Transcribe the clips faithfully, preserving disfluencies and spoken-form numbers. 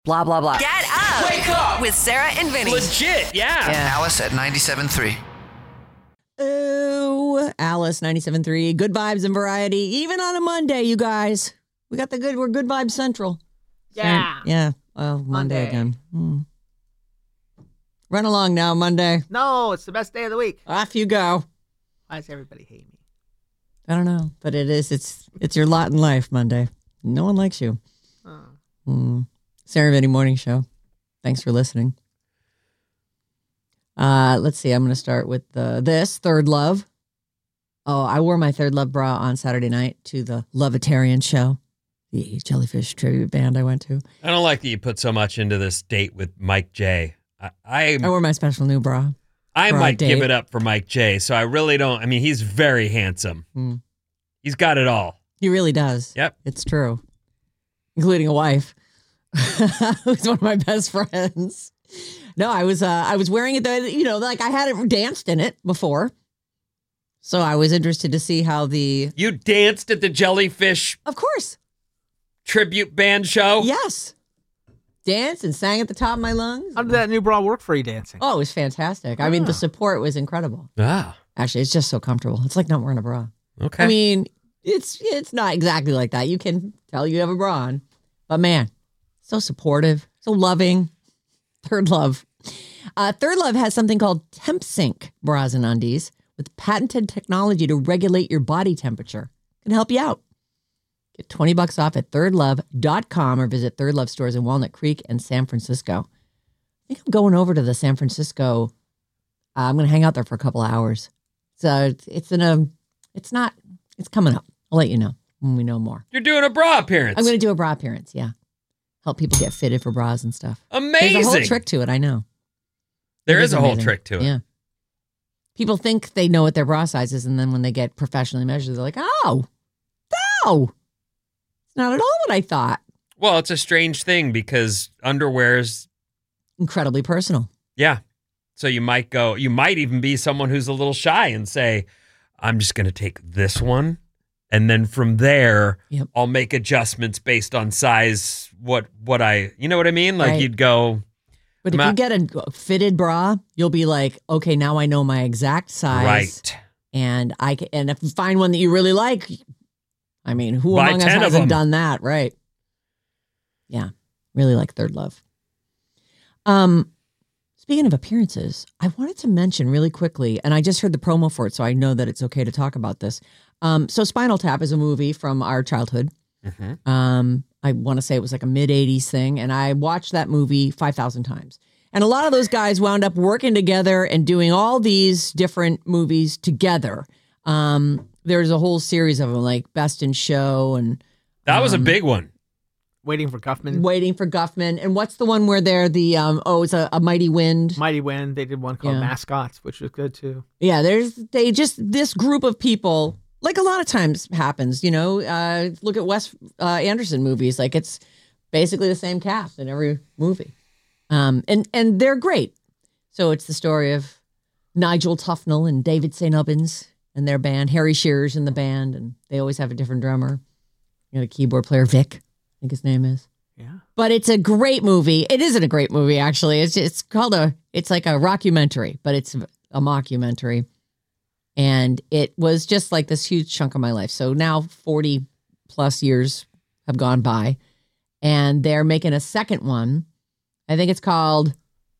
Blah, blah, blah. Get up. Wake up. With Sarah and Vinny. Legit, yeah. Yeah. Alice at ninety-seven point three. Oh, Alice ninety-seven point three. Good vibes and variety. Even on a Monday, you guys. We got the good, we're Good Vibes Central. Yeah. So, yeah. Well, Monday, Monday. again. Hmm. Run along now, Monday. No, it's the best day of the week. Off you go. Why does everybody hate me? I don't know, but it is. It's it's your lot in life, Monday. No one likes you. Oh. Mm. Sarah and Vinny Morning Show. Thanks for listening. Uh, let's see. I'm going to start with uh, this, Third Love. Oh, I wore my Third Love bra on Saturday night to the Lovetarian show, the Jellyfish tribute band I went to. I don't like that you put so much into this date with Mike J. I I, I wore my special new bra. I for our might give date. it up for Mike J. So I really don't. I mean, he's very handsome. Mm. He's got it all. He really does. Yep. It's true. Including a wife. Who's one of my best friends. No, I was uh, I was wearing it, though, you know, like I hadn't danced in it before. So I was interested to see how the... You danced at the Jellyfish Of course. tribute band show? Yes. Danced and sang at the top of my lungs. How did that new bra work for you dancing? Oh, it was fantastic. I mean, the Ah. support was incredible. Ah, Actually, it's just so comfortable. It's like not wearing a bra. okay. I mean, it's it's not exactly like that. You can tell you have a bra on. But man, so supportive, so loving. Third Love. Uh, Third Love has something called TempSync bras and undies with patented technology to regulate your body temperature. Can help you out. Get twenty bucks off at third love dot com or visit Third Love stores in Walnut Creek and San Francisco. I think I'm going over to the San Francisco. Uh, I'm going to hang out there for a couple of hours. So it's, it's in a, it's not, it's coming up. I'll let you know when we know more. You're doing a bra appearance. I'm going to do a bra appearance. Yeah. Help people get fitted for bras and stuff. Amazing. There's a whole trick to it. I know. There It is a whole amazing. trick to it. Yeah. People think they know what their bra size is, and then when they get professionally measured, they're like, oh, no. It's not at all what I thought. Well, it's a strange thing because underwear is, Incredibly personal. yeah. So you might go, you might even be someone who's a little shy and say, I'm just going to take this one. And then from there, Yep. I'll make adjustments based on size. What, what I, you know what I mean? Like Right. you'd go, But if Ma- you get a fitted bra, you'll be like, okay, now I know my exact size. right. And I can, and if you find one that you really like, I mean, who Buy among us ten of hasn't them. done that, right? Yeah, really like Third Love. Um, speaking of appearances, I wanted to mention really quickly, and I just heard the promo for it, so I know that it's okay to talk about this. Um, so Spinal Tap is a movie from our childhood. Mhm. Um, I want to say it was like a mid eighties thing, and I watched that movie five thousand times. And a lot of those guys wound up working together and doing all these different movies together. Um, there's a whole series of them, like Best in Show and That was a Um, big one. Waiting for Guffman. Waiting for Guffman. And what's the one where they're the, um, oh, it's a, a Mighty Wind. Mighty Wind. They did one called Yeah. Mascots, which was good too. Yeah, there's, they just, this group of people, like a lot of times happens, you know, uh, look at Wes uh, Anderson movies. Like it's basically the same cast in every movie. Um, and, and they're great. So it's the story of Nigel Tufnell and David Saint Ubbins and their band, Harry Shearer's in the band, and they always have a different drummer. You know, the keyboard player, Vic, I think his name is. Yeah. But it's a great movie. It isn't a great movie, actually. It's it's called a, it's like a rockumentary, but it's a mockumentary. And it was just like this huge chunk of my life. So now forty plus years have gone by, and they're making a second one. I think it's called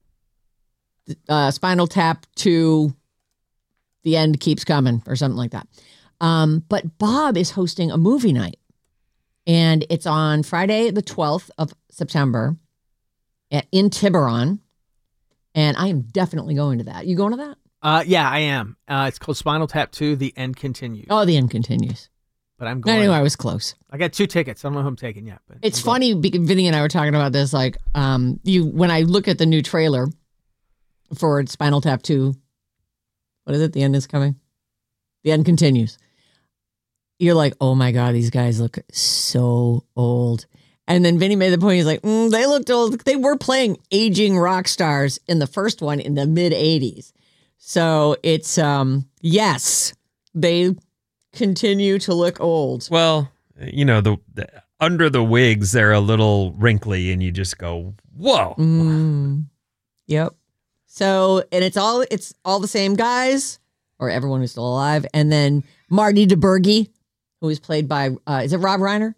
uh, Spinal Tap two, The End Keeps Coming, or something like that. Um, but Bob is hosting a movie night. And it's on Friday, the twelfth of September at, in Tiburon. And I am definitely going to that. You going to that? Uh, yeah, I am. Uh, it's called Spinal Tap two, The End Continues. Oh, the end continues. But I'm going. Anyway, I was close. I got two tickets. I don't know who I'm taking yet. But It's I'm going. funny, because Vinny and I were talking about this. Like, um, you when I look at the new trailer for Spinal Tap two, what is it? The end is coming. The end continues. You're like, oh my God, these guys look so old. And then Vinny made the point. He's like, mm, they looked old. They were playing aging rock stars in the first one in the mid eighties. So it's, um, yes, they continue to look old. Well, you know, the, the under the wigs, they're a little wrinkly, and you just go, "Whoa!" Mm, yep. So, and it's all it's all the same guys, or everyone who's still alive, and then Marty DeBurgi, who is played by uh, is it Rob Reiner?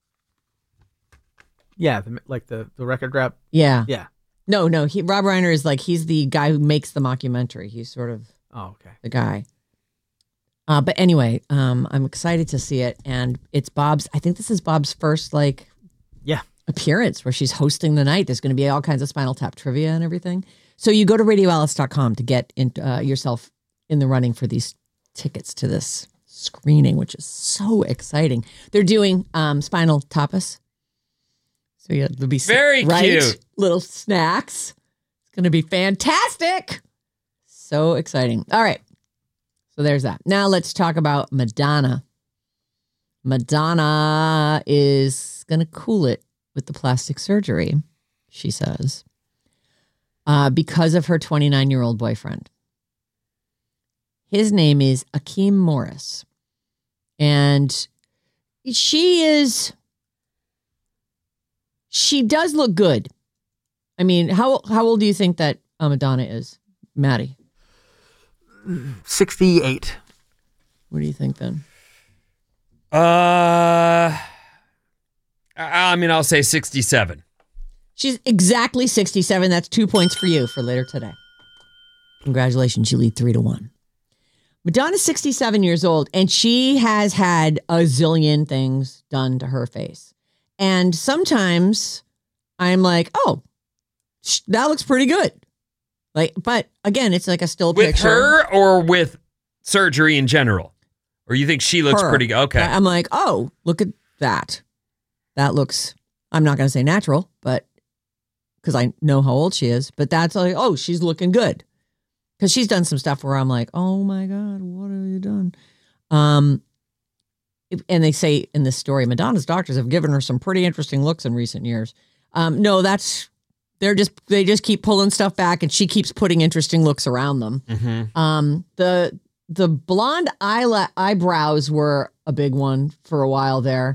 Yeah, the, like the, the record rap. Yeah. Yeah. No, no. He Rob Reiner is like he's the guy who makes the mockumentary. He's sort of Oh, okay. the guy. Uh, but anyway, um, I'm excited to see it, and it's Bob's. I think this is Bob's first like Yeah. appearance where she's hosting the night. There's going to be all kinds of Spinal Tap trivia and everything. So you go to radio alice dot com to get in, uh, yourself in the running for these tickets to this screening, which is so exciting. They're doing um, Spinal Tapas. So yeah, there'll be Very right? cute. little snacks. It's going to be fantastic. So exciting. All right. So there's that. Now let's talk about Madonna. Madonna is going to cool it with the plastic surgery, she says, uh, because of her twenty-nine-year-old boyfriend. His name is Akeem Morris. And she is... She does look good. I mean, how how old do you think that uh, Madonna is, Maddie? sixty-eight. What do you think then? Uh, I mean, I'll say sixty-seven. She's exactly sixty-seven. That's two points for you for later today. Congratulations. You lead three to one. Madonna's sixty-seven years old, and she has had a zillion things done to her face. And sometimes I'm like, oh, sh- that looks pretty good. Like, but again, it's like a still With picture. her or with surgery in general? Or you think she looks Her. pretty good? Okay. I'm like, oh, look at that. That looks, I'm not going to say natural, but because I know how old she is, but that's like, oh, she's looking good. Because she's done some stuff where I'm like, oh my God, what have you done? Um, and they say in this story, Madonna's doctors have given her some pretty interesting looks in recent years. Um, no, that's, they're just, they just keep pulling stuff back and she keeps putting interesting looks around them. Mm-hmm. Um, the, the blonde eyela- eyebrows were a big one for a while there,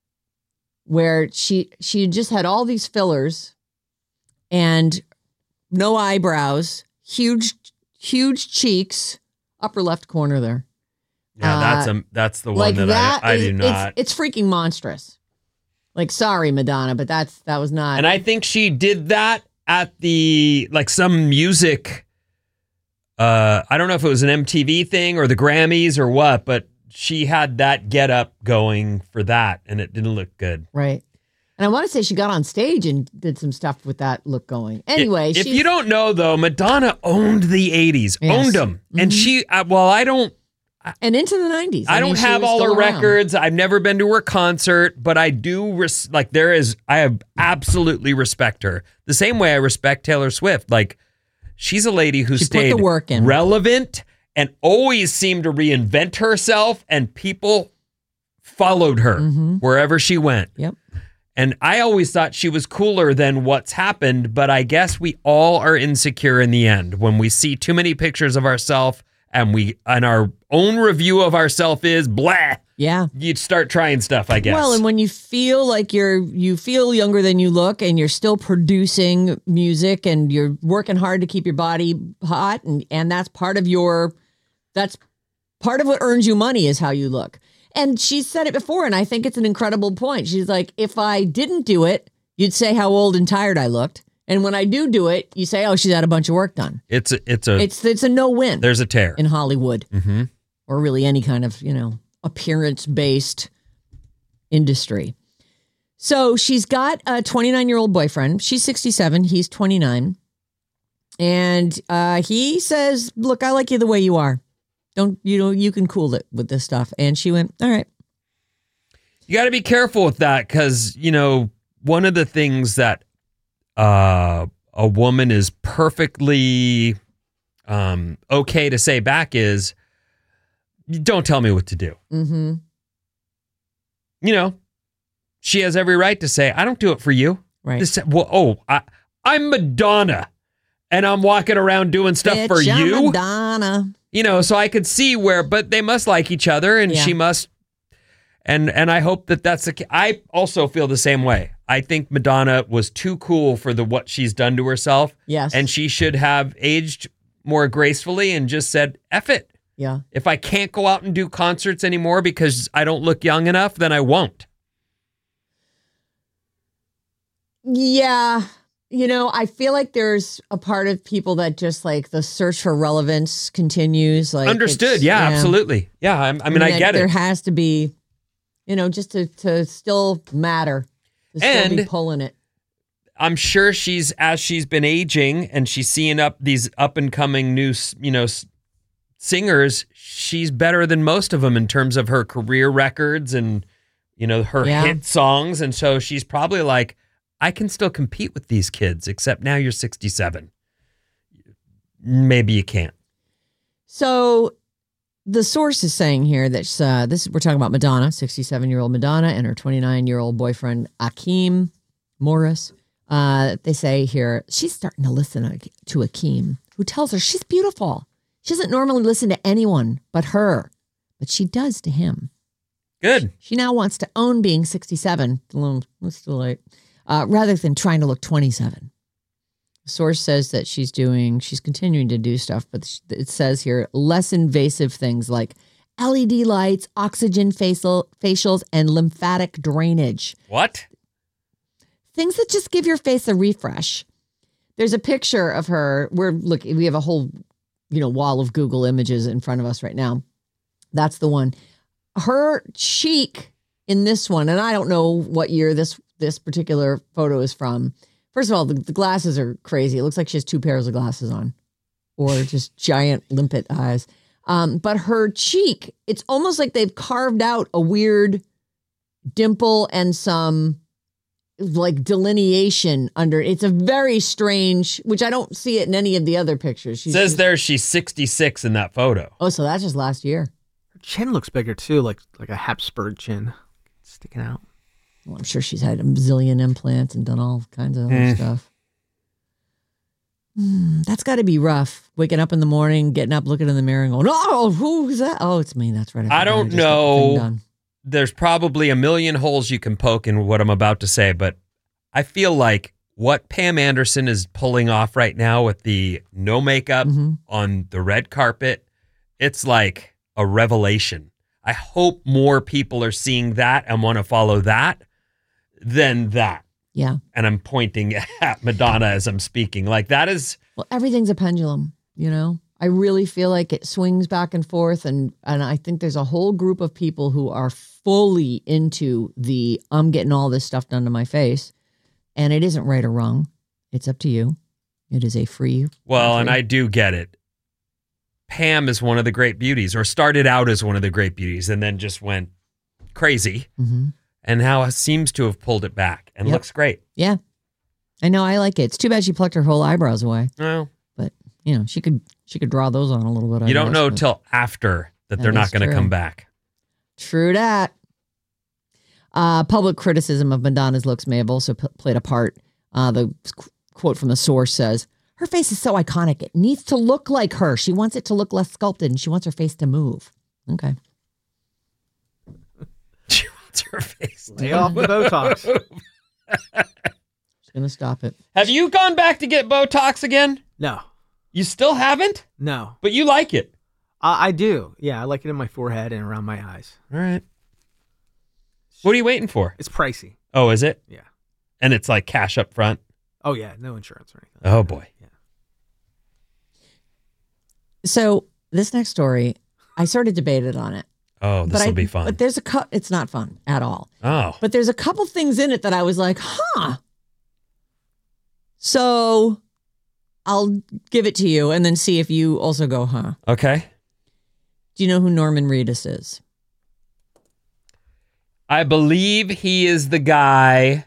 where she, she just had all these fillers and no eyebrows, huge, huge cheeks, upper left corner there. Yeah, that's a that's the one Like that, that I, I is- do not. It's, it's freaking monstrous. Like, sorry, Madonna, but that's that was not. And I think she did that at the, like some music, uh, I don't know if it was an M T V thing or the Grammys or what, but she had that get up going for that and it didn't look good. right. And I want to say she got on stage and did some stuff with that look going. Anyway, if, if she's- you don't know though, Madonna owned the eighties, Yes. owned them. And Mhm. she, uh, well, I don't, and into the nineties. I, don't mean, she have was all still her around. records. I've never been to her concert, but I do res- like there is. I have absolutely respect her the same way I respect Taylor Swift. Like she's a lady who She put the stayed work in. relevant and always seemed to reinvent herself, and people followed her Mhm. wherever she went. Yep. And I always thought she was cooler than what's happened, but I guess we all are insecure in the end when we see too many pictures of ourselves and we and our own review of ourselves is blah. Yeah. You'd start trying stuff, I guess. Well, and when you feel like you're you feel younger than you look, and you're still producing music, and you're working hard to keep your body hot, and and that's part of your that's part of what earns you money is how you look. And she said it before, and I think it's an incredible point. She's like, if I didn't do it, you'd say how old and tired I looked. And when I do do it, you say, oh, she's had a bunch of work done. it's a, it's a It's it's a no-win there's a tear. in Hollywood, Mm-hmm. or really any kind of, you know, appearance-based industry. So she's got a twenty-nine-year-old boyfriend. She's sixty-seven. He's twenty-nine. And uh, he says, look, I like you the way you are. Don't, you know, you can cool it with this stuff. And she went, all right. You got to be careful with that because, you know, one of the things that uh, a woman is perfectly um, okay to say back is, don't tell me what to do. Mm-hmm. You know, she has every right to say, I don't do it for you. Right. This, well, oh, I, I'm Madonna and I'm walking around doing stuff Bitch, for I'm you. Madonna. You know, so I could see where, but they must like each other and Yeah. she must. And and I hope that that's the ca- I also feel the same way. I think Madonna was too cool for the what she's done to herself. Yes. And she should have aged more gracefully and just said, F it. Yeah. If I can't go out and do concerts anymore because I don't look young enough, then I won't. Yeah. You know, I feel like there's a part of people that just like the search for relevance continues. Like Understood. it's- Yeah, absolutely. Yeah, I'm, I mean, I that get There it. has to be, you know, just to, to still matter, to still be And- pulling it. I'm sure she's, as she's been aging and she's seeing up these up and coming new, you know, s- singers, she's better than most of them in terms of her career records and, you know, her Yeah. hit songs. And so she's probably like, I can still compete with these kids, except now you're sixty-seven. Maybe you can't. So the source is saying here that uh, this we're talking about Madonna, sixty-seven-year-old Madonna, and her twenty-nine-year-old boyfriend Akeem Morris. Uh, they say here she's starting to listen to Akeem, who tells her she's beautiful. She doesn't normally listen to anyone but her, but she does to him. Good. She now wants to own being sixty-seven. It's too late. Uh, rather than trying to look twenty-seven. The source says that she's doing, she's continuing to do stuff, but it says here less invasive things like L E D lights, oxygen facial, facials, and lymphatic drainage. What? Things that just give your face a refresh. There's a picture of her. We're look, we have a whole, you know, wall of Google images in front of us right now. That's the one. Her cheek in this one, and I don't know what year this this particular photo is from. First of all, the, the glasses are crazy. It looks like she has two pairs of glasses on, or just giant limpet eyes. Um, but her cheek, it's almost like they've carved out a weird dimple and some like delineation under. It's a very strange, which I don't see it in any of the other pictures. She's Says just- there she's sixty-six in that photo. Oh, so that's just last year. Her chin looks bigger too, like like a Habsburg chin sticking out. Well, I'm sure she's had a bazillion implants and done all kinds of other Mm. stuff. Mm, that's got to be rough. Waking up in the morning, getting up, looking in the mirror, and going, "Oh, who's that? Oh, it's me. That's right. I forgot. don't just got the thing know. done." There's probably a million holes you can poke in what I'm about to say, but I feel like what Pam Anderson is pulling off right now with the no makeup Mhm. on the red carpet, it's like a revelation. I hope more people are seeing that and want to follow that than that. Yeah. And I'm pointing at Madonna as I'm speaking. Like that is, Well, everything's a pendulum, you know? I really feel like it swings back and forth. And, and I think there's a whole group of people who are fully into the, I'm getting all this stuff done to my face. And it isn't right or wrong. It's up to you. It is a free. well, and country. I do get it. Pam is one of the great beauties, or started out as one of the great beauties and then just went crazy. Mhm. And now it seems to have pulled it back and Yep. looks great. Yeah. I know. I like it. It's too bad she plucked her whole eyebrows away. Well, But, you know, she could she could draw those on a little bit. I you don't guess, know but- till after that That they're not is going to true. come back. True that. Uh, public criticism of Madonna's looks may have also p- played a part. Uh, the qu- quote from the source says, her face is so iconic. It needs to look like her. She wants it to look less sculpted and she wants her face to move. Okay. She wants her face. Lay off the Botox. She's going to stop it. Have you gone back to get Botox again? No, You still haven't? no, But you like it. uh, I do. Yeah, I like it in my forehead and around my eyes. All right. What are you waiting for? It's pricey. Oh, is it? Yeah. And it's like cash up front? Oh yeah, no insurance or anything. Oh, boy. Yeah. So this next story, I sort of debated on it. Oh, this but will I- be fun. But there's a cu- it's not fun at all. Oh. But there's a couple things in it that I was like, huh. So I'll give it to you and then see if you also go, huh. Okay. Do you know who Norman Reedus is? I believe he is the guy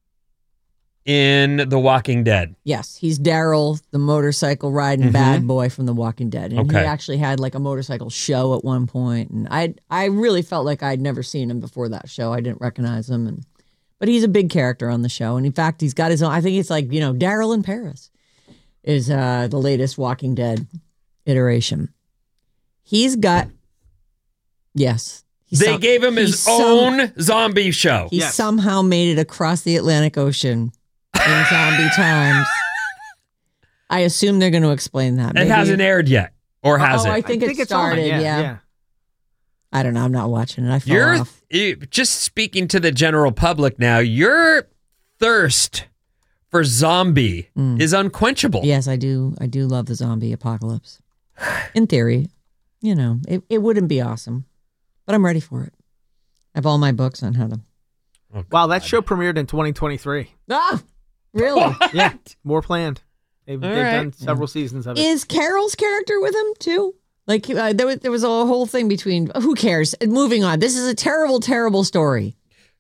in The Walking Dead. Yes, he's Daryl, the motorcycle riding Mhm. bad boy from The Walking Dead. And Okay. he actually had like a motorcycle show at one point. And I I really felt like I'd never seen him before that show. I didn't recognize him. And but he's a big character on the show. And in fact, he's got his own, I think it's like, you know, Daryl in Paris is uh, the latest Walking Dead iteration. He's got, yes, He They some- gave him he his some- own zombie show. He Yes. somehow made it across the Atlantic Ocean in zombie times. I assume they're going to explain that. It Maybe- hasn't aired yet, or has Oh, I it? think it it's started, on. yeah. yeah. I don't know. I'm not watching it. I fell You're off. you- just speaking to the general public now. Your thirst for zombie Mm. is unquenchable. Yes, I do. I do love the zombie apocalypse. In theory, you know, it, it wouldn't be awesome, but I'm ready for it. I have all my books on how to. Oh, Wow, that God. show premiered in twenty twenty-three. Ah, really? Yeah, more planned. They've, All they've right. done several seasons of it. Is Carol's character with him too? Like uh, there was there was a whole thing between. Who cares? And moving on. This is a terrible, terrible story.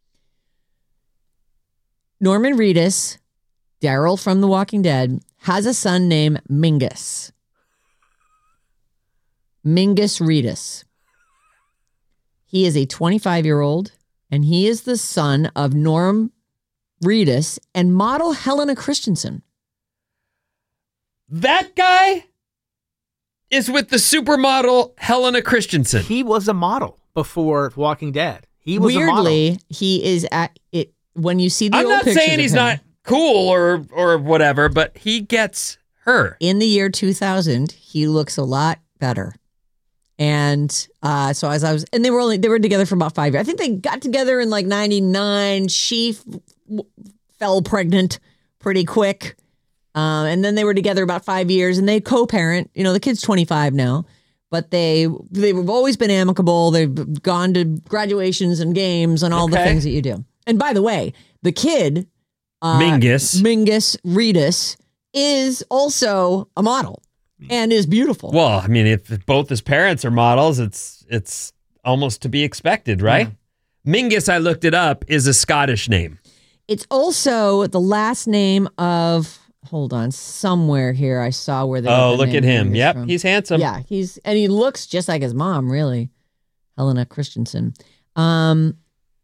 Norman Reedus, Daryl from The Walking Dead, has a son named Mingus. Mingus Reedus. He is a twenty-five-year-old, and he is the son of Norm Reedus and model Helena Christensen. That guy is with the supermodel Helena Christensen. He was a model before Walking Dead. He was a model. Weirdly, he is at it when you see the I'm old not pictures saying of he's him. not cool or or whatever, but he gets her. In the year two thousand, he looks a lot better. And uh, so as I was, and they were only they were together for about five years. I think they got together in like ninety-nine. She f- w- fell pregnant pretty quick, um, and then they were together about five years. And they co-parent. You know, the kid's twenty-five now, but they they've always been amicable. They've gone to graduations and games and all the Okay. things that you do. And by the way, the kid, uh, Mingus. Mingus Reedus, is also a model and is beautiful. Well, I mean, if both his parents are models, it's it's almost to be expected, right? Mingus, I looked it up, is a Scottish name. It's also the last name of, hold on, somewhere here I saw where they got Oh, the look name at him. Mingus Yep, from. he's handsome. Yeah, he's, and he looks just like his mom, really. Helena Christensen. Um,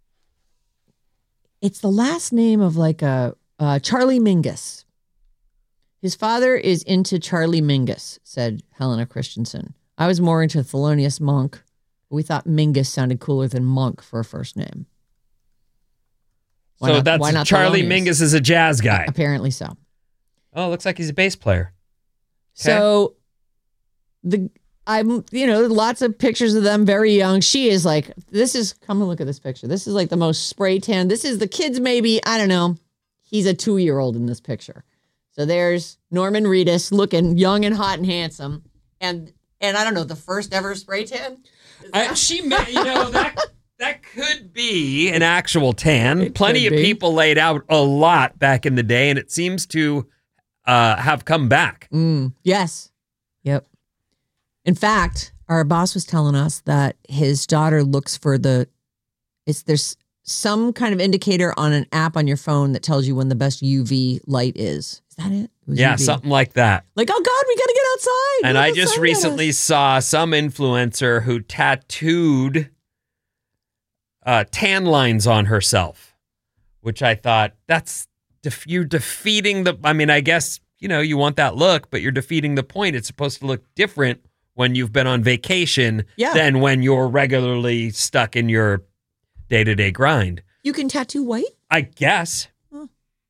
it's the last name of like a uh, Charlie Mingus. His father is into Charlie Mingus, said Helena Christensen. I was more into Thelonious Monk. We thought Mingus sounded cooler than Monk for a first name. Why So not- that's why not Charlie Thelonious? Mingus is a jazz guy. Apparently so. Oh, looks like he's a bass player. So the I'm you know lots of pictures of them very young. She is like, this is, come and look at this picture. This is like the most spray tan. This is the kid's maybe, I don't know. He's a two-year-old in this picture. So there's Norman Reedus looking young and hot and handsome. And and I don't know, the first ever spray tan? Is I, that- she, ma- you know, that that could be an actual tan. It Plenty could of be. people laid out a lot back in the day, and it seems to uh, have come back. Mm, yes. Yep. In fact, our boss was telling us that his daughter looks for the, it's there's some kind of indicator on an app on your phone that tells you when the best U V light is. Is that it? It was Yeah, U V. something like that. Like, oh God, we got to get outside. And Look I at the just sun recently got us. saw some influencer who tattooed uh, tan lines on herself, which I thought that's def- you're defeating the. I mean, I guess you know you want that look, but you're defeating the point. It's supposed to look different when you've been on vacation Yeah. than when you're regularly stuck in your day to day grind. You can tattoo white? I guess. Hmm.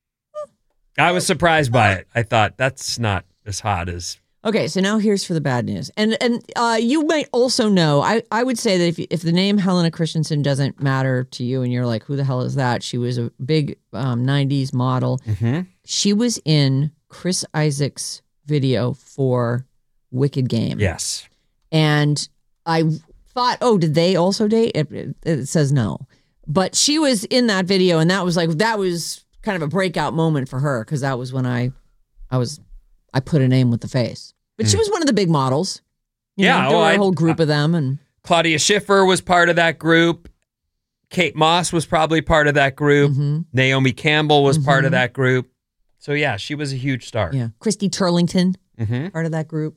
I was surprised by it. I thought that's not as hot as. Okay, so now here's for the bad news. And and uh, you might also know, I, I would say that if, if the name Helena Christensen doesn't matter to you and you're like, who the hell is that? She was a big um, nineties model. Mm-hmm. She was in Chris Isaac's video for Wicked Game. Yes. And I thought, oh, did they also date? It, it, it says no. But she was in that video, and that was like, that was kind of a breakout moment for her, because that was when I I was, I put a name with the face. But she was one of the big models. You Yeah, know, there oh, were I- a whole group of them. And Claudia Schiffer was part of that group. Kate Moss was probably part of that group. Mhm. Naomi Campbell was part of Mhm. that group. So yeah, she was a huge star. yeah, Christy Turlington, Mhm. part of that group.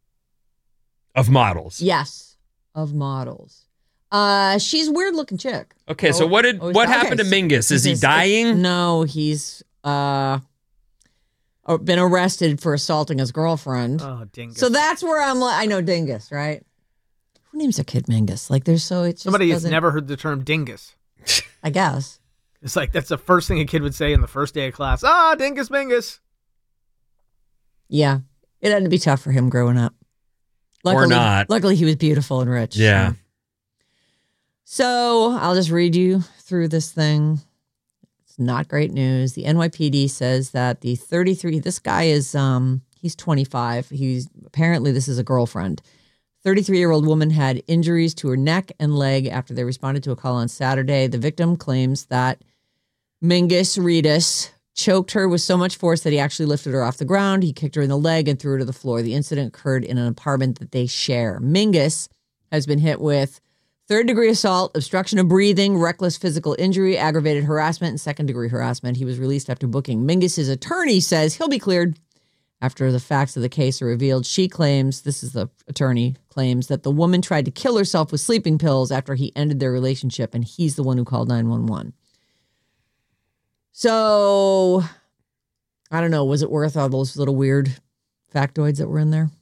Of models. Yes, of models. Uh, she's a weird looking chick. Okay, so Oh, what did oh, what okay, happened to so- Mingus? Is he He's- dying? No, he's uh, or been arrested for assaulting his girlfriend. Oh, dingus. So that's where I'm like, I know Dingus, right? Who names their kid Mingus? Like, they're so, it's just Somebody has doesn't- never heard the term dingus. I guess. It's like that's the first thing a kid would say in the first day of class. Ah, dingus mingus. Yeah. It had to be tough for him growing up. Luckily, Or not. Luckily, he was beautiful and rich. Yeah. So. so I'll just read you through this thing. It's not great news. The N Y P D says that the thirty-three, this guy is, um, he's twenty-five. He's apparently this is a girlfriend. thirty-three-year-old woman had injuries to her neck and leg after they responded to a call on Saturday. The victim claims that Mingus Reedus choked her with so much force that he actually lifted her off the ground. He kicked her in the leg and threw her to the floor. The incident occurred in an apartment that they share. Mingus has been hit with third-degree assault, obstruction of breathing, reckless physical injury, aggravated harassment, and second-degree harassment. He was released after booking. Mingus's attorney says he'll be cleared after the facts of the case are revealed. She claims, this is the attorney, claims that the woman tried to kill herself with sleeping pills after he ended their relationship, and he's the one who called nine one one. So, I don't know. Was it worth all those little weird factoids that were in there?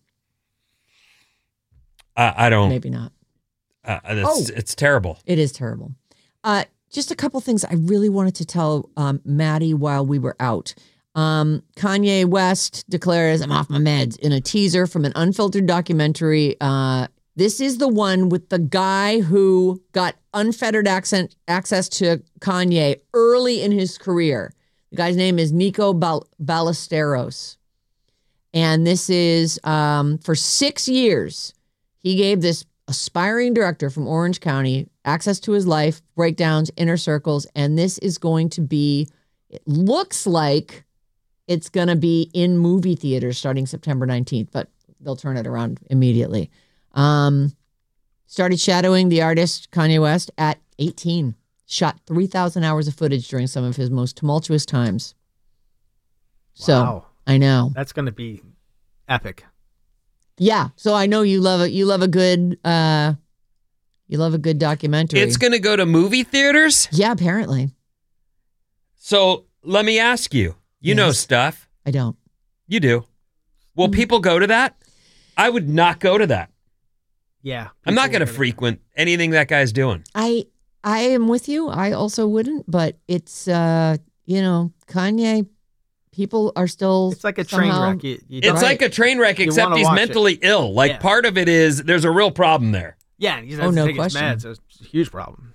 I, I don't. Maybe not. Uh, it's, Oh. it's terrible. It is terrible. Uh, just a couple things I really wanted to tell um, Maddie while we were out. Um, Kanye West declares, I'm off my meds, in a teaser from an unfiltered documentary. Uh, this is the one with the guy who got unfettered accent, access to Kanye early in his career. The guy's name is Nico Ball- Ballesteros. And this is um, for six years. He gave this aspiring director from Orange County access to his life, breakdowns, inner circles. And this is going to be, it looks like it's going to be in movie theaters starting September nineteenth, but they'll turn it around immediately. Um, started shadowing the artist Kanye West at eighteen. Shot three thousand hours of footage during some of his most tumultuous times. So, Wow. I know. That's going to be epic. Yeah. So I know you love it. You love a good, uh, you love a good documentary. It's going to go to movie theaters? Yeah, apparently. So let me ask you. You know Yes. stuff. I don't. You do. Will people go to that? I would not go to that. Yeah. I'm not people going to are gonna- frequent anything that guy's doing. I I am with you. I also wouldn't, but it's uh, you know, Kanye, people are still It's like a train somehow- wreck. You, you It's don't- like a train wreck, You except wanna he's watch it. mentally ill. Like Yeah. part of it is there's a real problem there. Yeah, and he Oh, doesn't no take his question. meds. So it's a huge problem.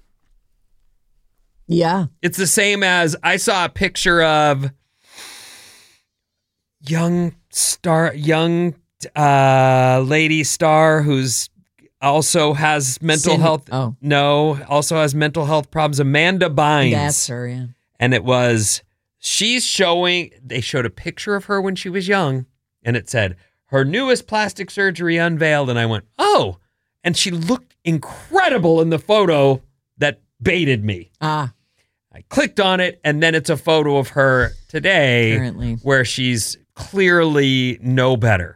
Yeah. It's the same as I saw a picture of young star, young uh, lady star who's also has mental Sin- health. Oh. No, also has mental health problems. Amanda Bynes. That's her, yeah. And it was, she's showing, they showed a picture of her when she was young, and it said, her newest plastic surgery unveiled. And I went, oh. And she looked incredible in the photo that baited me. Ah, I clicked on it, and then it's a photo of her today Currently. where she's clearly no better.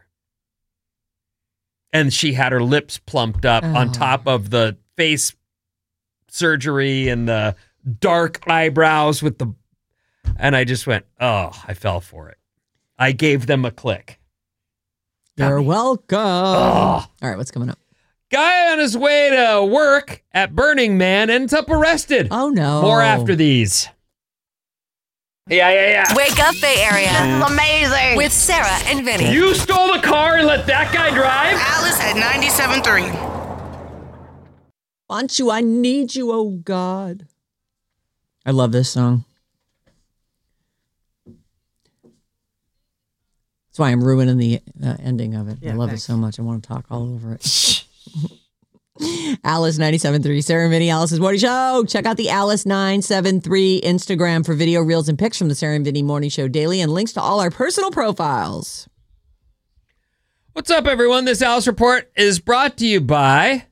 And she had her lips plumped up Oh. on top of the face surgery and the dark eyebrows with the... And I just went, oh, I fell for it. I gave them a click. you're welcome. Oh. All right, what's coming up? Guy on his way to work at Burning Man ends up arrested. Oh, no. More after these. Yeah, yeah, yeah. Wake up, Bay Area. This is amazing. With Sarah and Vinny. You stole the car and let that guy drive? Alice at ninety-seven point three. Want you, I need you, oh God. I love this song. That's why I'm ruining the uh, ending of it. I Yeah, love thanks. it so much. I want to talk all over it. Alice ninety-seven point three, Sarah and Vinny, Alice's Morning Show. Check out the Alice nine seven three Instagram for video, reels, and pics from the Sarah and Vinny Morning Show daily and links to all our personal profiles. What's up, everyone? This Alice Report is brought to you by...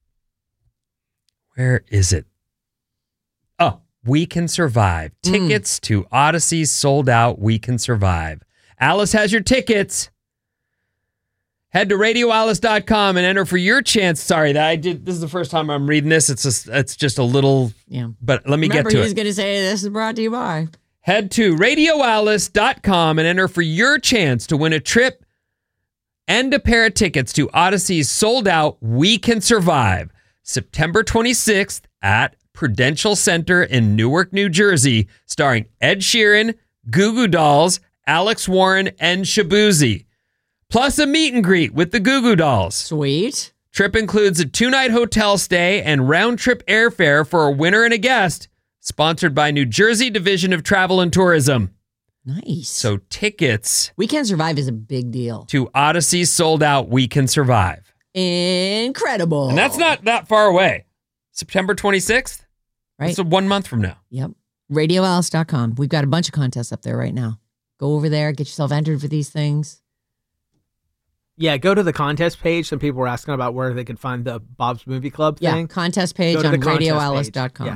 Where is it? Oh, We Can Survive. Tickets to Odyssey sold out. We Can Survive. Alice has your tickets. Head to radio alice dot com and enter for your chance. Sorry, that I did. This is the first time I'm reading this. It's just, it's just a little, Yeah. but let me Remember, get to he's it. going to say this is brought to you by. Head to radio alice dot com and enter for your chance to win a trip and a pair of tickets to Odyssey's sold-out We Can Survive, September twenty-sixth at Prudential Center in Newark, New Jersey, starring Ed Sheeran, Goo Goo Dolls, Alex Warren, and Shabuzi. Plus a meet and greet with the Goo Goo Dolls. Sweet. Trip includes a two-night hotel stay and round-trip airfare for a winner and a guest, sponsored by New Jersey Division of Travel and Tourism. Nice. So tickets We Can Survive is a big deal. to Odyssey's sold-out We Can Survive. Incredible. And that's not that far away. September twenty-sixth? right. It's a one month from now. Yep. radio alice dot com. We've got a bunch of contests up there right now. Go over there, get yourself entered for these things. Yeah, go to the contest page. Some people were asking about where they could find the Bob's Movie Club Yeah, thing. contest page Go to on the contest radio alice dot com. page. Yeah.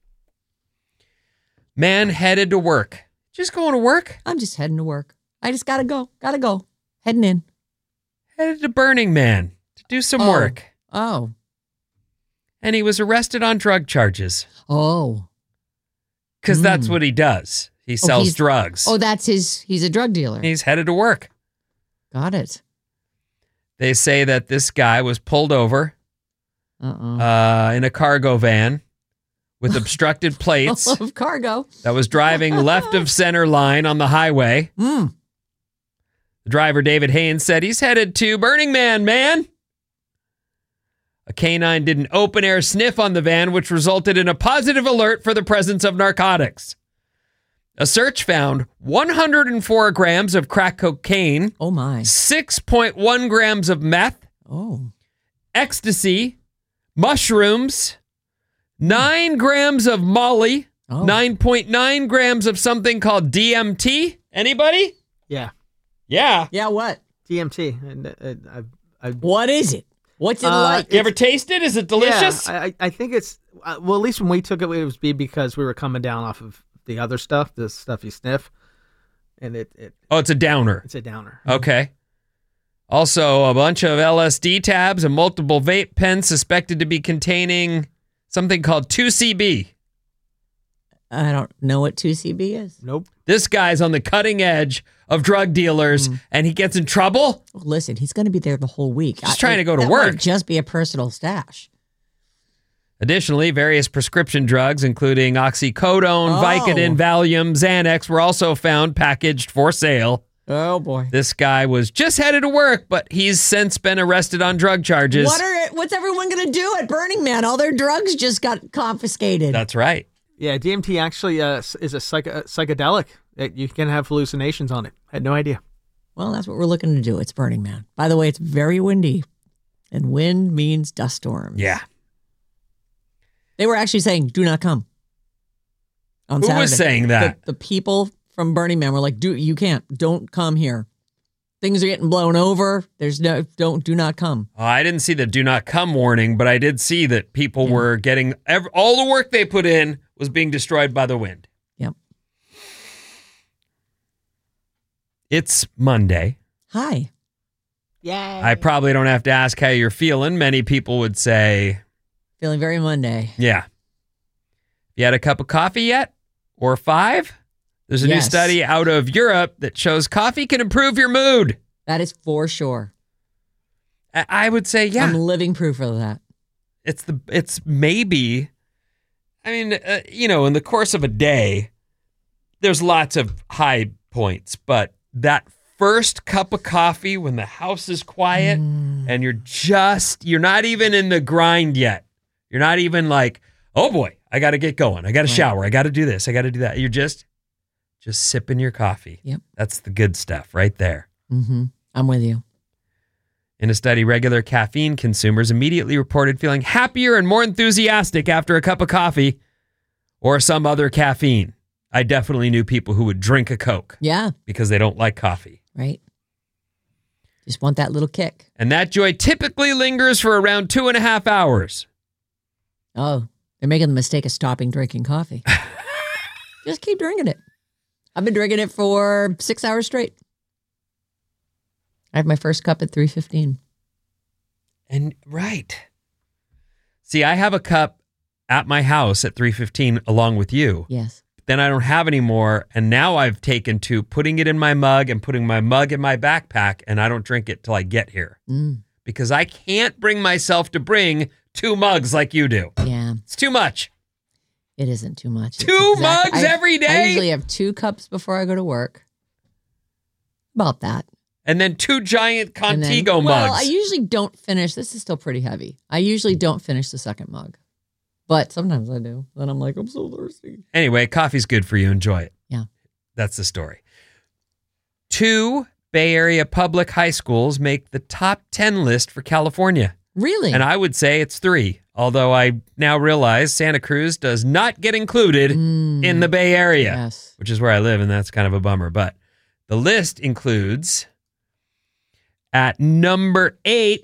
Man headed to work. Just going to work? I'm just heading to work. I just gotta go. Gotta go. Heading in. Headed to Burning Man to do some Oh. work. Oh. And he was arrested on drug charges. Oh. Because that's Mm. what he does. He sells he's- drugs. Oh, that's his, he's a drug dealer. He's headed to work. Got it. They say that this guy was pulled over Uh-oh. uh, in a cargo van with obstructed plates of cargo. that was driving left of center line on the highway. Mm. The driver, David Haynes, said he's headed to Burning Man, man. A canine did an open-air sniff on the van, which resulted in a positive alert for the presence of narcotics. A search found one hundred four grams of crack cocaine, Oh, my. six point one grams of meth, Oh. ecstasy, mushrooms, nine grams of Molly, Oh. nine point nine grams of something called D M T. Anybody? Yeah, Yeah. Yeah, what? D M T. And uh, I, I, What is it? What's it Uh, like? You ever taste it? Is it delicious? Yeah, I, I I think it's uh, well. At least when we took it, it was be because we were coming down off of the other stuff, the stuff you sniff, and it, it oh, it's a downer. it's a downer. Okay. Also, a bunch of L S D tabs and multiple vape pens suspected to be containing something called two C B. I don't know what two C B is. Nope. This guy's on the cutting edge of drug dealers, and he gets in trouble. Oh, listen, he's going to be there the whole week. Just trying to go to that work. Might just be a personal stash. Additionally, various prescription drugs, including oxycodone, Oh. Vicodin, Valium, Xanax, were also found packaged for sale. Oh, boy. This guy was just headed to work, but he's since been arrested on drug charges. What are what's everyone going to do at Burning Man? All their drugs just got confiscated. That's right. Yeah, D M T actually uh, is a psych- psychedelic. It, you can have hallucinations on it. I had no idea. Well, that's what we're looking to do. It's Burning Man. By the way, it's very windy, and wind means dust storms. Yeah. They were actually saying, "Do not come." On Who Saturday. was saying that? The, the people from Burning Man were like, "Do you can't? Don't come here. Things are getting blown over. There's no don't do not come." Oh, I didn't see the do not come warning, but I did see that people Yeah. were getting ev- all the work they put in was being destroyed by the wind. Yep. It's Monday. Hi. Yeah. I probably don't have to ask how you're feeling. Many people would say, Feeling very Monday. yeah. You had a cup of coffee yet? Or five? There's a new Yes. study out of Europe that shows coffee can improve your mood. That is for sure. I, I would say, yeah. I'm living proof of that. It's the it's maybe I mean uh, you know, in the course of a day there's lots of high points, but that first cup of coffee when the house is quiet and you're just you're not even in the grind yet, you're not even like, oh boy, I got to get going, I got to Right. shower, I got to do this, I got to do that. You're just just sipping your coffee. Yep. That's the good stuff right there. Mm-hmm. I'm with you. In a study, regular caffeine consumers immediately reported feeling happier and more enthusiastic after a cup of coffee or some other caffeine. I definitely knew people who would drink a Coke Yeah. because they don't like coffee. Right. Just want that little kick. And that joy typically lingers for around two and a half hours. Oh, they're making the mistake of stopping drinking coffee. Just keep drinking it. I've been drinking it for six hours straight. I have my first cup at three fifteen. And right. See, I have a cup at my house at three fifteen along with you. Yes. then I don't have any more. And now I've taken to putting it in my mug and putting my mug in my backpack, and I don't drink it till I get here. Mm. Because I can't bring myself to bring two mugs like you do. Yeah. It's too much. It isn't too much. Two It's exact- mugs I- every day? I usually have two cups before I go to work. About that. And then two giant And then- Contigo well, mugs. I usually don't finish. This is still pretty heavy. I usually don't finish the second mug. But sometimes I do. Then I'm like, I'm so thirsty. Anyway, coffee's good for you. Enjoy it. Yeah. That's the story. Two Bay Area public high schools make the top ten list for California. Really? And I would say it's three, although I now realize Santa Cruz does not get included Mm, in the Bay Area, yes. which is where I live, and that's kind of a bummer. But the list includes, at number eight,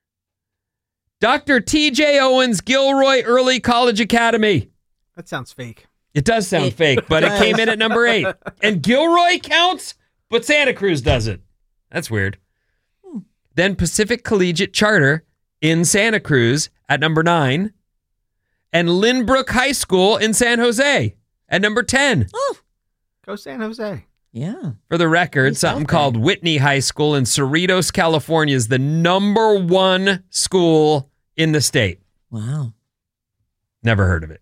Doctor T J Owens Gilroy Early College Academy. That sounds fake. It does sound It fake, but it does. came in at number eight. And Gilroy counts, but Santa Cruz doesn't. That's weird. Hmm. Then Pacific Collegiate Charter in Santa Cruz at number nine. And Lynbrook High School in San Jose at number ten. Oh, Go San Jose. yeah. For the record, He's something out there. called Whitney High School in Cerritos, California is the number one school in the state. Wow. Never heard of it.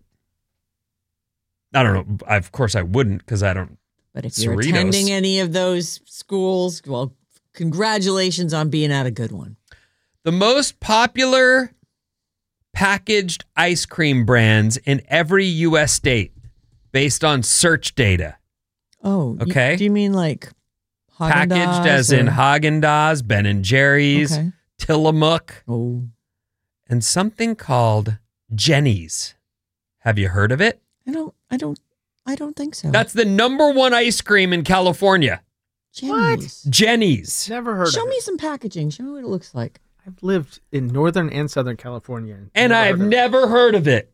I don't know. I, of course, I wouldn't because I don't. But if you're Cerritos. attending any of those schools, well, congratulations on being at a good one. The most popular packaged ice cream brands in every U S state based on search data. Oh, y- Okay. do you mean like Haagen-Dazs Packaged as in or- Haagen-Dazs, Ben and Jerry's, Okay. Tillamook, Oh, and something called Jenny's. Have you heard of it? I don't, I don't, I don't think so. That's the number one ice cream in California. Jenny's. Jenny's. Never heard Show of me it. some packaging. Show me what it looks like. I've lived in Northern and Southern California. And never I've heard of it. never heard of it.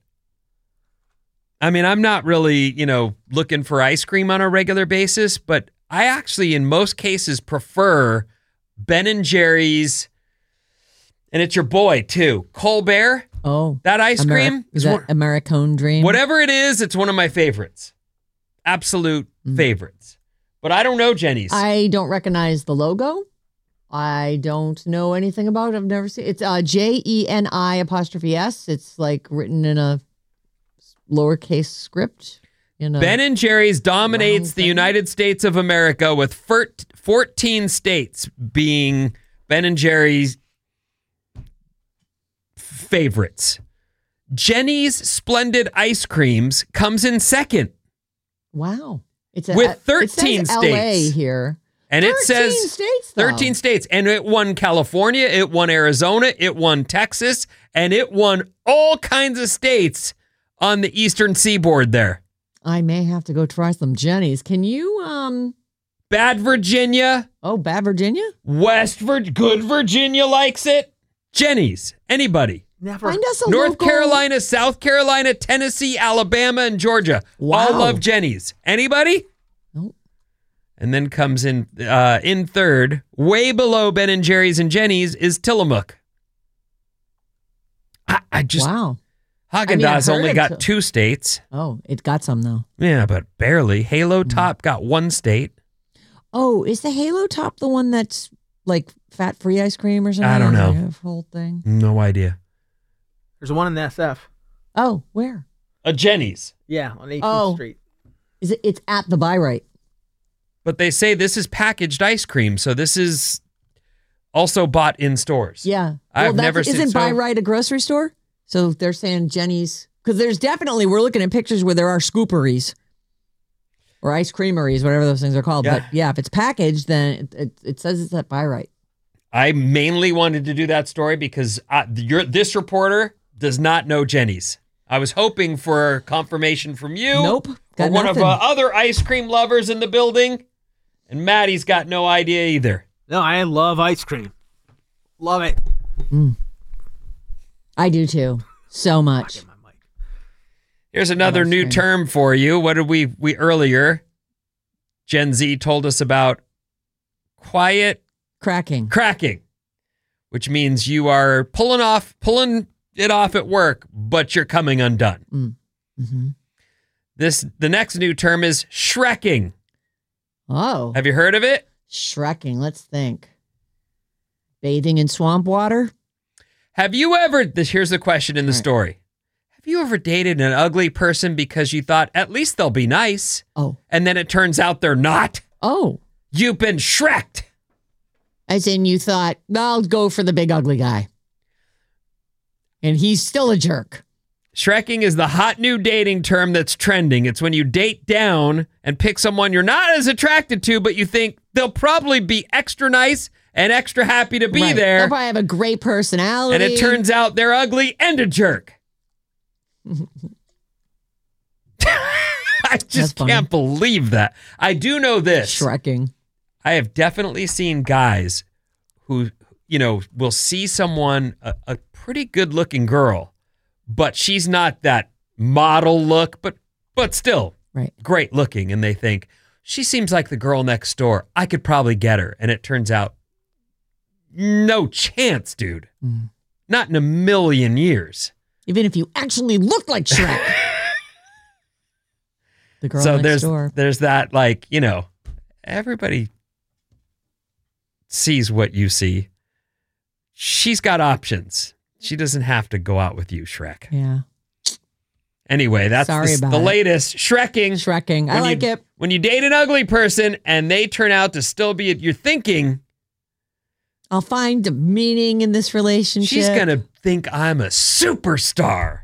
I mean, I'm not really, you know, looking for ice cream on a regular basis, but I actually, in most cases, prefer Ben and Jerry's, and it's your boy, too, Colbert. Oh, That ice Ameri- cream is is that one, Americone Dream? whatever it is, it's one of my favorites. Absolute Mm. favorites. But I don't know Jenny's. I don't recognize the logo. I don't know anything about it. I've never seen it. It's uh, J E N I apostrophe S. It's like written in a lowercase script. You know, Ben and Jerry's dominates Round the thing. United States of America with fir- fourteen states being Ben and Jerry's favorites. Jenny's Splendid Ice Creams comes in second, wow. It's With it thirteen says L A states. here. and it thirteen says states, though. thirteen states, and it won California, it won Arizona, it won Texas, and it won all kinds of states on the eastern seaboard there. I may have to go try some Jenny's. Can you um? Bad Virginia, Oh, Bad Virginia. West Vir- good Virginia likes it. Jenny's, anybody. Never. Find us a North local- Carolina, South Carolina, Tennessee, Alabama, and Georgia Wow. all love Jenny's. Anybody? Nope. And then comes in uh, in third, way below Ben and Jerry's and Jenny's, is Tillamook. I, I just Wow. Haagen I mean, I've Dazs heard only of got Till- two states. Oh, it got some though. Yeah, but barely. Halo Hmm. Top got one state. Oh, is the Halo Top the one that's like fat-free ice cream or something? I don't know. Like a whole thing. No idea. There's one in the S F. Oh, where? A Jenny's. Yeah, on eighteenth Oh. Street. Is it? It's at the buy right. But they say this is packaged ice cream, so this is also bought in stores. Yeah. I've that's- never seen- Isn't so- buy right a grocery store? So they're saying Jenny's because there's definitely we're looking at pictures where there are scooperies or ice creameries, whatever those things are called. Yeah. But yeah, if it's packaged, then it, it, it says it's at buy right. I mainly wanted to do that story because I, you're, this reporter does not know Jenny's. I was hoping for confirmation from you. Nope. Or Got one nothing. of uh, other ice cream lovers in the building. And Maddie's got no idea either. No, I love ice cream. Love it. I do too. So much. Get my mic. Here's another ice new cream. term for you. What did we, we earlier, Gen Z told us about quiet Cracking. cracking, which means you are pulling off, pulling it off at work, but you're coming undone. Mm-hmm. This the next new term is Shrekking. Oh. Have you heard of it? Shrekking. Let's think. Bathing in swamp water? Have you ever, this here's the question in the Right. story. Have you ever dated an ugly person because you thought, at least they'll be nice? Oh. And then it turns out they're not? Oh. You've been Shreked. As in you thought, I'll go for the big ugly guy. And he's still a jerk. Shrekking is the hot new dating term that's trending. It's when you date down and pick someone you're not as attracted to, but you think they'll probably be extra nice and extra happy to be Right. there. They'll probably have a great personality. And it turns out they're ugly and a jerk. I just funny. can't believe that. I do know this. Shrekking. I have definitely seen guys who, you know, will see someone, a, a pretty good looking girl, but she's not that model look, but but still Right. great looking. And they think, she seems like the girl next door. I could probably get her. And it turns out, no chance, dude. Mm. Not in a million years. Even if you actually look like Shrek. The girl so next there's door. there's that, like, you know, everybody sees what you see. She's got options. She doesn't have to go out with you, Shrek. Yeah. Anyway, that's Sorry the, about the it. latest Shrekking. Shrekking. I When like you, it. When you date an ugly person and they turn out to still be, you're thinking, I'll find a meaning in this relationship. she's going to think I'm a superstar.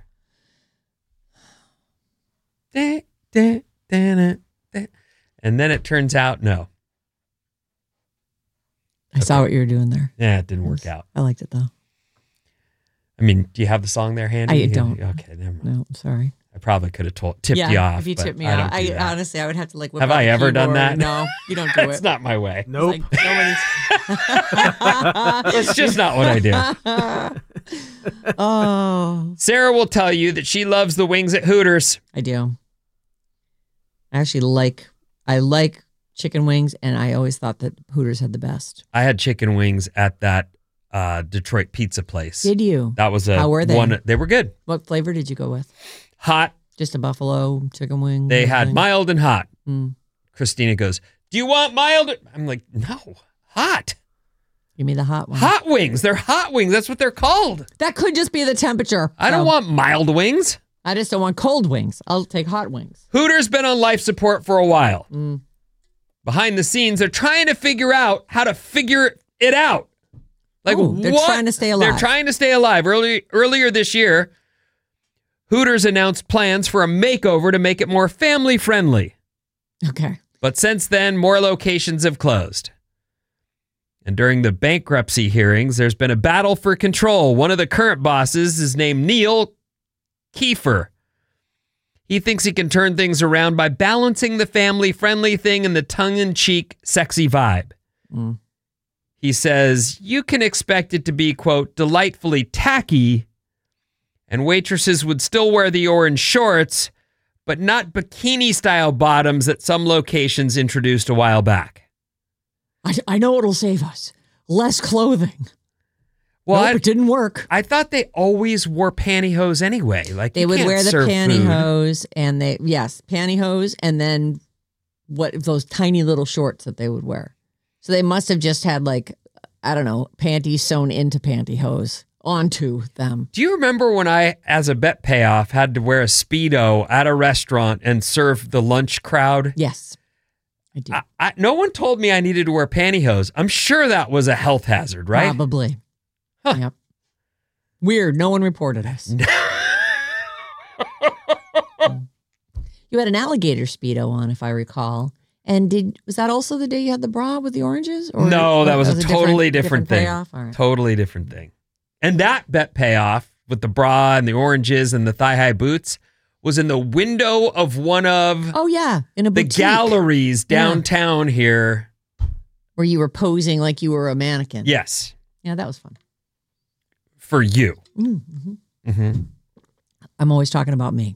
Da, da, da, da, da. And then it turns out, no. I saw what you were doing there. Yeah, it didn't work out. I liked it though. I mean, do you have the song there handy? I don't. Okay, never mind. No, I'm sorry. I probably could have told, tipped yeah, you off. if you but tipped me I off, don't do I that. honestly, I would have to like. Whip Have out I the ever done keyboard. that? No, you don't do It's it. not my way. Nope. Like, nobody's. It's just not what I do. Oh, Sarah will tell you that she loves the wings at Hooters. I do. I actually like. I like chicken wings, and I always thought that Hooters had the best. I had chicken wings at that uh, Detroit pizza place. Did you? That was a How were they? one. They were good. What flavor did you go with? Hot. Just a buffalo chicken wing. They had thing? mild and hot. Mm. Christina goes, "Do you want mild?" I'm like, "No, hot. Give me the hot one. Hot wings. They're hot wings. That's what they're called. That could just be the temperature. I don't So, want mild wings." I just don't want cold wings. I'll take hot wings. Hooters been on life support for a while. Mm. Behind the scenes, they're trying to figure out how to figure it out. Like, Oh, they're what? trying to stay alive. They're trying to stay alive. Early, earlier this year, Hooters announced plans for a makeover to make it more family friendly. Okay. But since then, more locations have closed. And during the bankruptcy hearings, there's been a battle for control. One of the current bosses is named Neil Kiefer. He thinks he can turn things around by balancing the family-friendly thing and the tongue-in-cheek sexy vibe. Mm. He says, you can expect it to be, quote, delightfully tacky, and waitresses would still wear the orange shorts, but not bikini-style bottoms that some locations introduced a while back. I, I know it'll save us. Less clothing. Well, nope, I, it didn't work. I thought they always wore pantyhose anyway. Like They you would can't wear the serve pantyhose and they, yes, pantyhose and then what, those tiny little shorts that they would wear. So they must have just had like, I don't know, panties sewn into pantyhose onto them. Do you remember when I, as a bet payoff, had to wear a Speedo at a restaurant and serve the lunch crowd? Yes, I do. I, I, no one told me I needed to wear pantyhose. I'm sure that was a health hazard, right? Probably. Huh. Yep. Weird. No one reported us. You had an alligator Speedo on, if I recall. And did was that also the day you had the bra with the oranges? Or no, that was, was a totally different, different thing. payoff? All right. Totally different thing. And that bet payoff with the bra and the oranges and the thigh-high boots was in the window of one of Oh, yeah. In a the boutique. galleries downtown here. Where you were posing like you were a mannequin. Yes, Yeah, that was fun. for you. Mm-hmm. Mm-hmm. I'm always talking about me.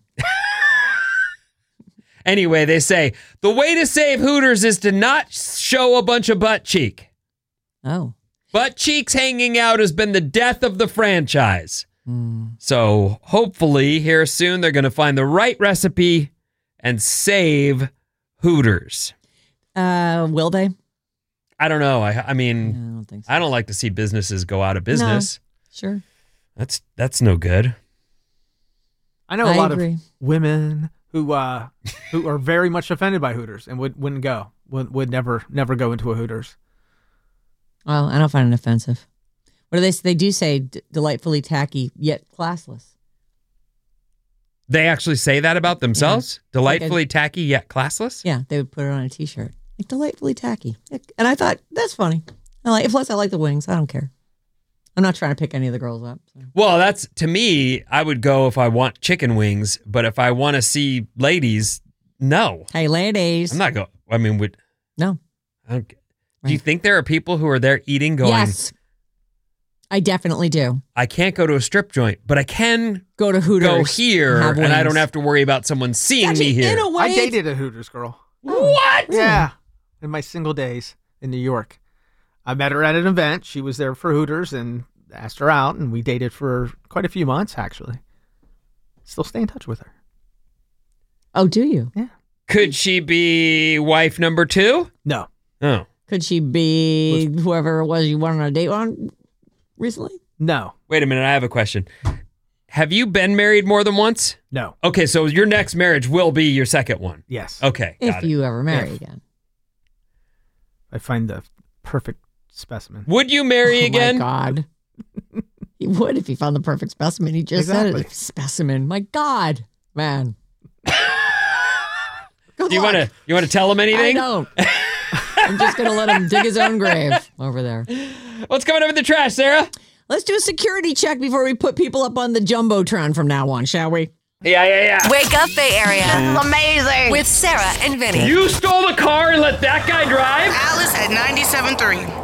Anyway, they say, the way to save Hooters is to not show a bunch of butt cheek. Oh. Butt cheeks hanging out has been the death of the franchise. Mm. So hopefully here soon they're going to find the right recipe and save Hooters? Uh, will they? I don't know. I, I mean, No, I don't think so. I don't like to see businesses go out of business. Sure. That's that's no good. I know a I lot agree. of women who uh, who are very much offended by Hooters and would wouldn't go. Would would never never go into a Hooters. Well, I don't find it offensive. What do they say? They do say d- delightfully tacky yet classless. They actually say that about themselves? Yeah. Delightfully Like a- tacky yet classless? Yeah, they would put it on a T-shirt. Like delightfully tacky. And I thought that's funny. I like. Plus, I like the wings. I don't care. I'm not trying to pick any of the girls up. So. Well, that's, to me, I would go if I want chicken wings, but if I want to see ladies, no. Hey, ladies. I'm not going. I mean, would No. I don't, do you Right. think there are people who are there eating going, Yes, I definitely do. I can't go to a strip joint, but I can Go to Hooters. go here have and I don't wings. have to worry about someone seeing Actually, me here. in a way, I dated a Hooters girl. What? Yeah, in my single days in New York, I met her at an event. She was there for Hooters and asked her out, and we dated for quite a few months. Actually, still stay in touch with her. Oh, do you? Yeah. Could she be wife number two? No, Oh. Could she be whoever it was you went on a date on recently? no, Wait a minute, I have a question. Have you been married more than once? no. Okay, so your next marriage will be your second one. Yes, Okay, got If it. you ever marry If. again. I find the perfect specimen. Would you marry Oh again? my God. He would if he found the perfect specimen. He just said Exactly. it. Specimen. My God, man. Good Do you luck. want to you want to tell him I anything? don't. I'm just going to let him dig his own grave over there. What's coming up in the trash, Sarah? Let's do a security check before we put people up on the Jumbotron from now on, shall we? Yeah, yeah, yeah. Wake up, Bay Area. This is amazing. With Sarah and Vinny. You stole the car and let that guy drive? Alice at ninety-seven point three.